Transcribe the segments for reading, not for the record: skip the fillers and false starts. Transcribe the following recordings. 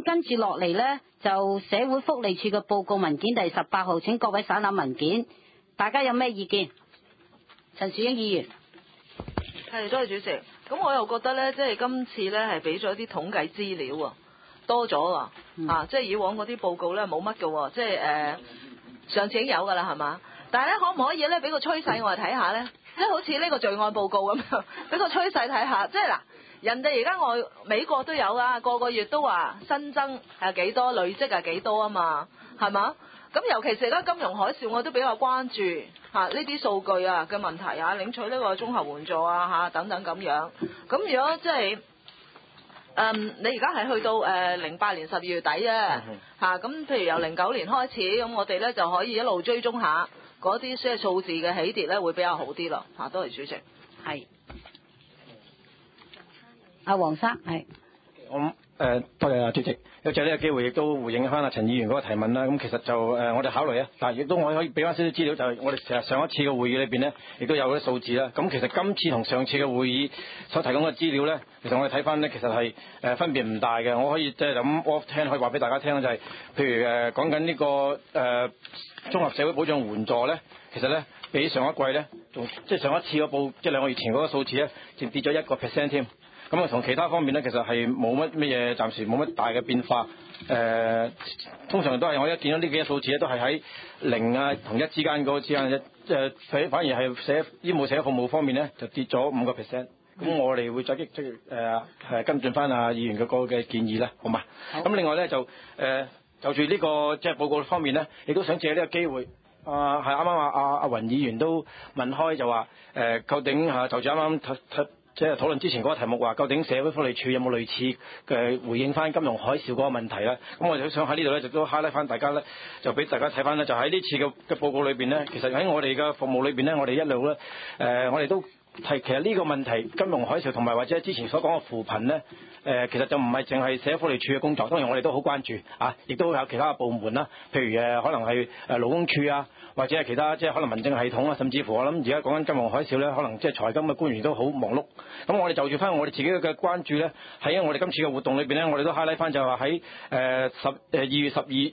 跟住落嚟呢，就社會福利署嘅報告文件第18號，請各位省覽文件，大家有咩意見？陳樹英議員。 係，多謝主席。咁我又覺得呢，即係今次呢係俾咗啲統計資料啊，多咗啊，即係以往嗰啲報告呢冇乜嘅喎，即係上次已經有㗎啦，係嘛？但係咧，可唔可以咧俾個趨勢我哋睇下咧？即係好似呢個罪案報告咁樣，俾個趨勢睇下。即係嗱，人哋而家美國都有啊，個月都話新增係幾多，累積係幾多啊嘛，係嘛？咁尤其是而家金融海嘯，我都比較關注呢啲數據啊嘅問題啊，領取呢個綜合援助啊等等咁樣。咁如果即係你而家係去到08年12月底啊咁譬如由09年開始，咁我哋咧就可以一路追蹤下嗰啲即係數字嘅起跌咧，會比較好啲咯。多謝主席。 係。阿黃生係。 多謝主席，有借呢個機會亦都回應翻阿陳議員嗰個提問啦。咁其實就我哋考慮啊，但係亦都我可以俾翻少少資料，就係我哋其實上一次嘅會議裏邊呢，亦都有啲數字啦。咁其實今次同上次嘅會議所提供嘅資料呢，其實我哋睇翻呢，其實係分別唔大嘅。我可以即係咁 off 聽，可以話俾大家聽就係、譬如講緊呢個綜合社會保障援助呢，其實呢，比上一季呢，仲即係上一次個報，即係2個月前嗰個數字呢，仲跌咗1%添。咁啊，同其他方面咧，其實係冇乜嘢，暫時冇乜大嘅變化。通常都係我一見到呢幾個數字咧，都係喺0啊同1之間嗰個之間反而係醫務社服務方面咧，就跌咗5%。咁我哋會再跟進翻阿議員嘅個嘅建議啦，好嘛？咁另外咧就住呢個即係報告方面咧，亦都想借呢個機會。係啱啱阿雲議員都問開就話究竟就住啱啱即係討論之前嗰個題目話，究竟社會福利署有冇類似嘅回應翻金融海嘯嗰個問題咧？咁我哋想喺呢度咧，就都 highlight 翻大家咧，就俾大家睇翻咧，就喺呢次嘅報告裏邊咧，其實喺我哋嘅服務裏邊咧，我哋一路咧我哋都提其實呢個問題金融海嘯同埋或者之前所講嘅扶貧咧，其實就唔係淨係社會福利署嘅工作，當然我哋都好關注亦都有其他嘅部門啦，譬如可能係勞工處啊，或者係其他即係可能民政系統啊，甚至乎我諗而家講緊金融海嘯咧，可能即係財金嘅官員都好忙碌。咁我哋就住翻我哋自己嘅關注咧，喺我哋今次嘅活動裏邊咧，我哋都 highlight 翻就係話喺2月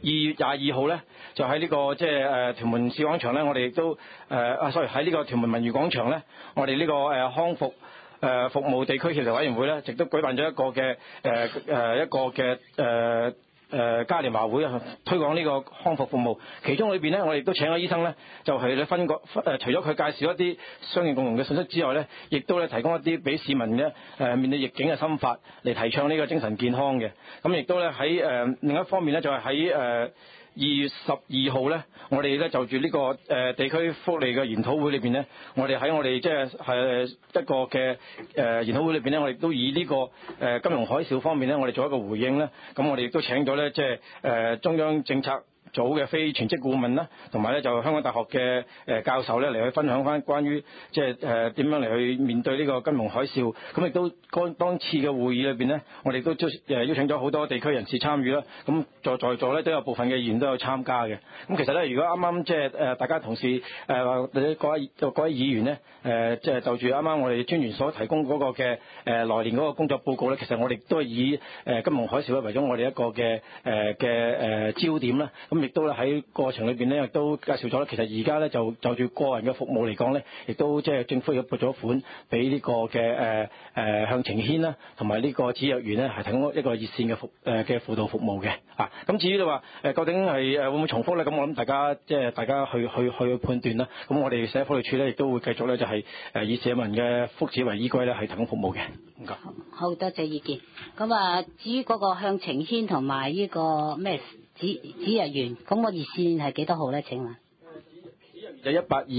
22號咧，就喺呢個即係屯門市廣場咧，我哋亦都喺呢個屯門文娛廣場咧，我哋呢個康復服務地區協調委員會咧，亦都舉辦咗一個嘅嘉年華會推廣呢個康復服務，其中裏邊呢，我哋亦都請咗醫生呢，就係咧除咗佢介紹一啲相應共融嘅信息之外呢，亦都咧提供一啲俾市民呢面對逆境嘅心法嚟提倡呢個精神健康嘅。咁亦都咧喺另一方面呢，就係喺2月12號呢，我哋咧就住呢個地區福利嘅研討會裏邊呢，我哋喺我哋即係一個嘅研討會裏邊呢，我哋都以呢個金融海嘯方面呢，我哋做一個回應呢。咁我哋亦都請咗咧即係中央政策組嘅非全職顧問啦，同埋咧就香港大學嘅教授咧嚟去分享翻關於即係點樣嚟去面對呢個金融海嘯。咁亦都當次嘅會議裏邊呢，我哋都邀請咗好多地區人士參與啦。咁在座咧都有部分嘅議員都有參加嘅。咁其實咧，如果啱啱即係大家同事或者各位議員呢，即係就住啱啱我哋專員所提供嗰個嘅來年嗰個工作報告咧，其實我哋都係以金融海嘯為咗我哋一個嘅焦點啦。咁亦都咧喺過程裏邊咧，亦都介紹咗咧。其實而家咧就住個人嘅服務嚟講咧，亦都即係政府亦撥咗款俾呢個嘅向晴軒啦，同埋呢個芷若園咧，係提供一個熱線嘅輔導服務嘅。咁至於你話究竟係會唔會重複咧？咁我諗大家去判斷啦。咁我哋社會福利署咧，亦都會繼續咧就係以社民嘅福祉為依歸咧，係提供服務嘅。唔該。 好多謝意見。咁至於嗰個向晴軒同埋呢個咩芷若園，咁個熱線係幾多號咧？請問就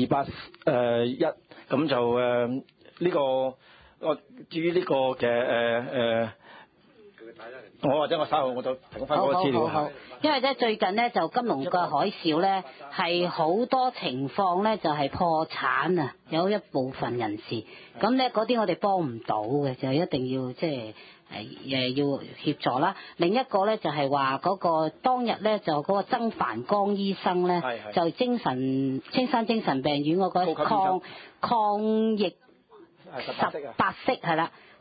18281，咁就呢個至於呢個嘅我或者我稍後我就提供翻嗰個資料。 好，因為咧最近咧就金融嘅海嘯咧係好多情況咧就係破產啊，有一部分人士咁咧嗰啲我哋幫唔到嘅，就一定要即係要協助啦。另一個咧就係話嗰個當日咧就嗰個曾繁光醫生咧就青山精神病院嗰個抗疫18式係啦。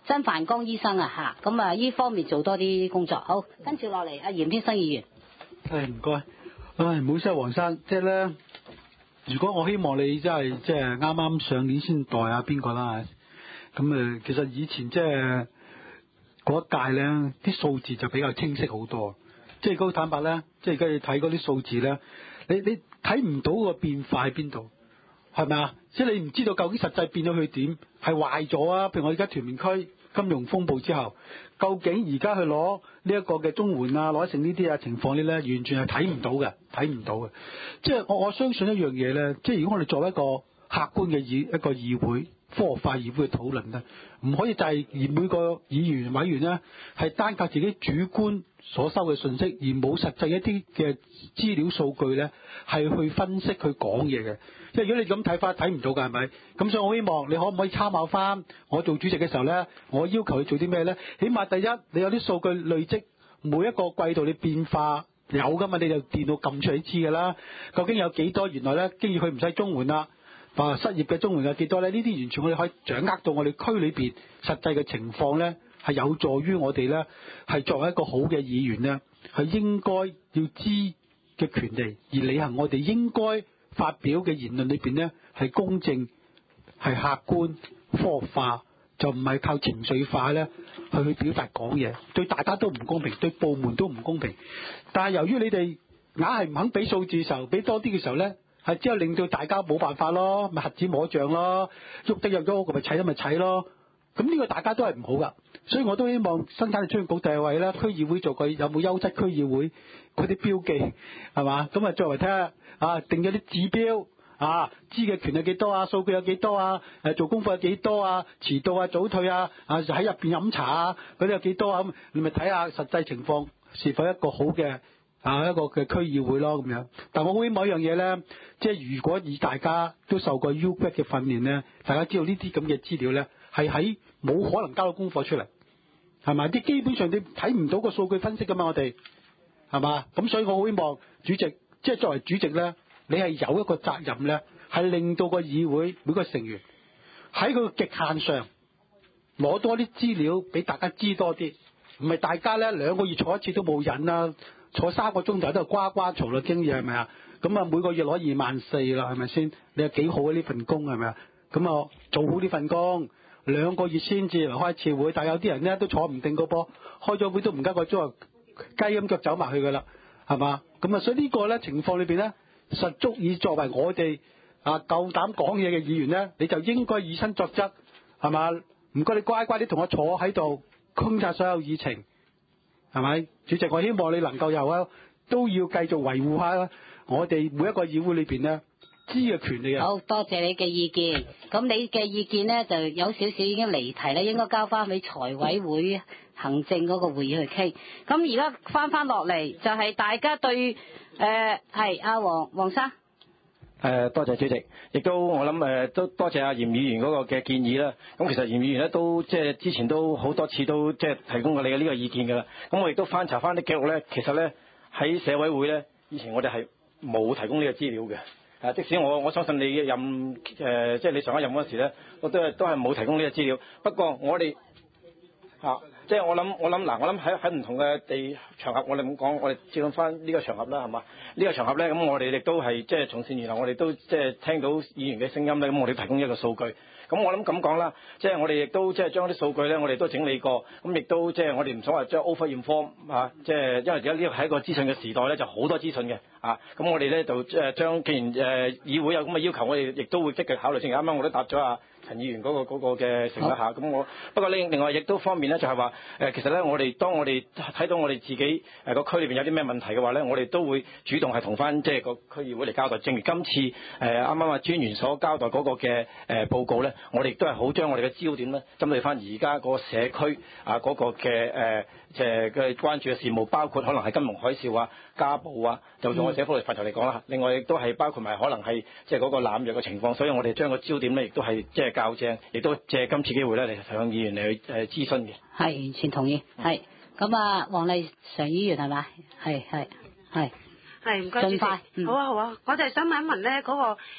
曾繁光醫生啊嚇，咁啊呢方面做多啲工作。好，跟住落嚟，阿嚴天生議員。 唔該，唔好意思，黃生，即係咧，如果我希望你即係啱啱上年先代下邊個啦，咁其實以前即係嗰一屆咧，啲數字就比較清晰好多。即係嗰坦白咧，即係而家你睇嗰啲數字咧，你睇唔到個變化喺邊度，係咪啊？即係你唔知道究竟實際變咗佢點，係壞咗啊？譬如我而家屯門區金融風暴之後，究竟而家去攞呢一個嘅綜援啊，攞成呢啲啊情況呢咧，完全係睇唔到嘅。即係我相信一樣嘢咧，即係如果我哋作為一個客觀嘅一個議會，科學化議會嘅討論咧，唔可以就係而每個議員委員咧係單靠自己主觀所收嘅信息，而冇實際一啲嘅資料數據咧係去分析去講嘢嘅。即係如果你咁睇法睇唔到㗎，係咪？咁所以我希望你可唔可以參考翻我做主席嘅時候咧，我要求你做啲咩咧？起碼第一，你有啲數據累積，每一個季度你變化有㗎嘛，你就電腦撳出嚟知㗎啦。究竟有幾多？原來咧，竟然佢唔使綜援啦。失業嘅綜援有幾多咧？呢啲完全我哋可以掌握到我哋區裏邊實際嘅情況咧，係有助於我哋咧係作為一個好嘅議員咧，係應該要知嘅權利，而履行我哋應該發表嘅言論裏邊咧係公正、係客觀、科學化，就唔係靠情緒化咧去表達講嘢，對大家都唔公平，對部門都唔公平。但係由於你哋硬係唔肯俾數字嘅時候，俾多啲嘅時候咧，係只有令到大家冇辦法咯，咪瞎子摸象咯，喐得又喐，咪砌得咪砌咯。咁呢個大家都係唔好噶，所以我都希望生產力促進局第二位咧，區議會做佢有冇優質區議會嗰啲標記係嘛？咁啊作為睇下定咗啲指標知嘅權係幾多啊，數據有幾多啊，做功課有幾多啊，遲到啊早退喺入邊飲茶嗰啲有幾多啊，咁你咪睇下實際情況是否一個好嘅一個嘅區議會咯咁樣。但我好希望一樣嘢咧，即係如果以大家都受過 UGAT 嘅訓練咧，大家知道呢啲咁嘅資料咧係喺冇可能交到功課出嚟，係咪？啲基本上你睇唔到個數據分析噶嘛，我哋係嘛？咁所以我好希望主席即係作為主席咧，你係有一個責任咧，係令到個議會每個成員喺佢極限上攞多啲資料俾大家知多啲，唔係大家咧2個月坐一次都冇癮啦，坐3個鐘頭都係呱呱嘈啦，經已係咪啊？咁啊每個月攞24000啦，係咪先？你有幾好啊呢份工係咪啊？咁啊做好呢份工，2個月先至嚟開一次會，但係有啲人咧都坐唔定個噃，開咗會都唔加個鐘，雞咁腳走埋去㗎啦，係嘛？咁啊所以呢個咧情況裏邊咧，實足以作為我哋夠膽講嘢嘅議員咧，你就應該以身作則，係嘛？唔該你乖乖啲同我坐喺度，空晒所有議程，係咪？主席，我希望你能夠都要繼續維護下我哋每一個議會裏邊咧知嘅權利啊！ 好多謝你嘅意見，咁你嘅意見咧就有少少已經離題咧，應該交翻俾財委會行政嗰個會議去傾。咁而家翻落嚟就係大家對係阿黃生。 多謝主席，亦都我諗都多謝阿嚴議員嗰個嘅建議啦。咁其實嚴議員咧都即係之前都好多次都即係提供過你嘅呢個意見㗎啦。咁我亦都翻查翻啲記錄咧，其實咧喺社委會咧，以前我哋係冇提供呢個資料嘅。即使我相信你任即係你上一任嗰時咧，我都係冇提供呢個資料。不過我哋即係我諗喺唔同嘅場合，我哋咁講，我哋照翻呢個場合啦，係嘛？呢個場合咧，咁我哋亦都係即係從善如流，我哋都即係聽到議員嘅聲音咧，咁我哋提供一個數據。咁我諗咁講啦，即係我哋亦都即係將啲數據咧，我哋都整理過，咁亦都即係我哋唔想話將 over-inform 即係因為而家呢個係一個資訊嘅時代咧，就好多資訊嘅咁我哋咧就即係將既然議會有咁嘅要求，我哋亦都會積極考慮。正如啱啱我都答咗陳議員嗰個嘅承諾下，咁我不過另外亦都方面咧就係話其實咧當我哋睇到我哋自己個區裏邊有啲咩問題嘅話咧，我哋都會主動係同翻即係個區議會嚟交代。正如今次啱啱專員所交代嗰個嘅報告咧，我哋亦都係好將我哋嘅焦點咧針對翻而家個社區嗰個嘅即係嘅關注嘅事務，包括可能係金融海嘯家暴就用我社福利範疇嚟講啦。另外亦都係包括埋可能係即係嗰個濫藥嘅情況，所以我哋將個焦點咧亦都係即係校正，亦都借今次機會咧嚟向議員嚟去諮詢嘅。 係完全同意，係咁黃麗常議員係咪？係唔該主席， 好啊，我就係想問一問咧嗰個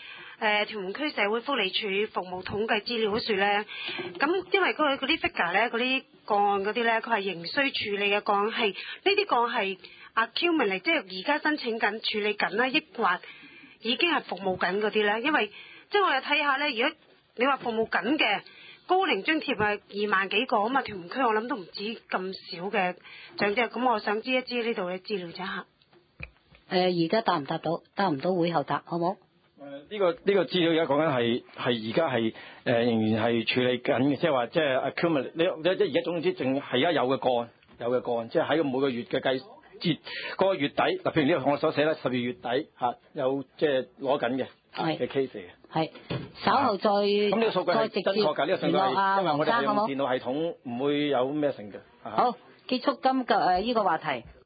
屯門區社會福利署服務統計資料嗰處咧，咁因為嗰啲 figure 咧，嗰啲個案嗰啲咧，佢係仍需處理嘅個案，係呢啲個案係 accumulate，即係而家申請緊處理緊啦，抑或已經係服務緊嗰啲咧？因為即係我又睇下咧，如果你話服務緊嘅高齡津貼係2萬幾個啊嘛，屯門區我諗都唔止咁少嘅長者，咁我想知一知呢度嘅資料啫嚇。 而家答唔答到？答唔到會後答，好冇？ 呢個資料而家講緊係而家係仍然係處理緊嘅，即係話即係 accumulate。你即係而家總之淨係而家有嘅個案，即係喺每個月嘅計節嗰個月底嗱，譬如呢個我所寫咧，12月底有即係攞緊嘅 case 嚟嘅。係稍後再咁呢個數據係再直接真確㗎，呢個數據係因為我哋係用好冇電腦系統，唔會有咩成嘅。 好，結束今個呢個話題。